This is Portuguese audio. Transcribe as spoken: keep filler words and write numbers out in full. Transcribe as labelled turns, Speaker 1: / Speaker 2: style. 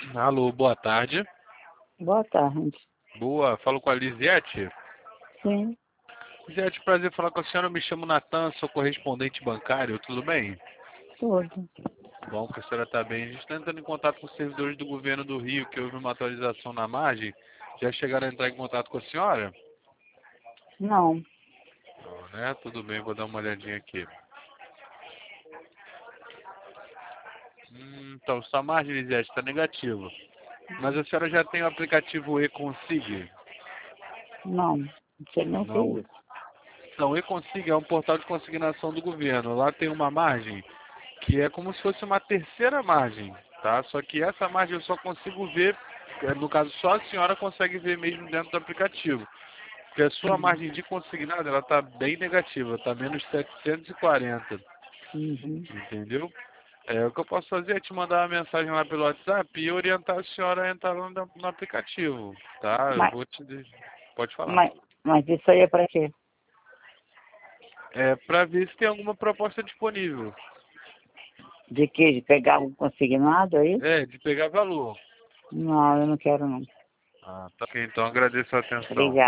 Speaker 1: Alô, boa tarde.
Speaker 2: Boa tarde.
Speaker 1: Boa, falo com a Lisiete.
Speaker 2: Sim,
Speaker 1: Lisiete, prazer falar com a senhora. Eu me chamo Natan, sou correspondente bancário, tudo bem?
Speaker 2: tudo.
Speaker 1: Bom que a senhora está bem. A gente está entrando em contato com os servidores do governo do Rio, que houve uma atualização na margem. Já chegaram a entrar em contato com a senhora?
Speaker 2: Não,
Speaker 1: Não, né? Tudo bem, vou dar uma olhadinha aqui. Hum, então, sua margem, Lisiete, está negativa. Mas a senhora já tem o aplicativo eConsig?
Speaker 2: não. Não sei nem o que é
Speaker 1: Não.
Speaker 2: isso.
Speaker 1: Não, o eConsig é um portal de consignação do governo. Lá tem uma margem que é como se fosse uma terceira margem, tá? Só que essa margem eu só consigo ver, eh, no caso só a senhora consegue ver mesmo dentro do aplicativo. Porque a sua
Speaker 2: Uhum.
Speaker 1: margem de consignado, ela está bem negativa, está menos setecentos e quarenta,
Speaker 2: Uhum.
Speaker 1: entendeu? É, o que eu posso fazer é te mandar uma mensagem lá pelo WhatsApp e orientar a senhora a entrar lá no, no aplicativo, tá? Eu
Speaker 2: Mas,
Speaker 1: vou te... de- Pode falar.
Speaker 2: mas, mas isso aí é para quê?
Speaker 1: É para ver se tem alguma proposta disponível.
Speaker 2: De quê? De pegar um consignado aí?
Speaker 1: É, de pegar valor.
Speaker 2: Não, eu não quero não.
Speaker 1: Ah, tá ok, então agradeço a atenção.
Speaker 2: Obrigada.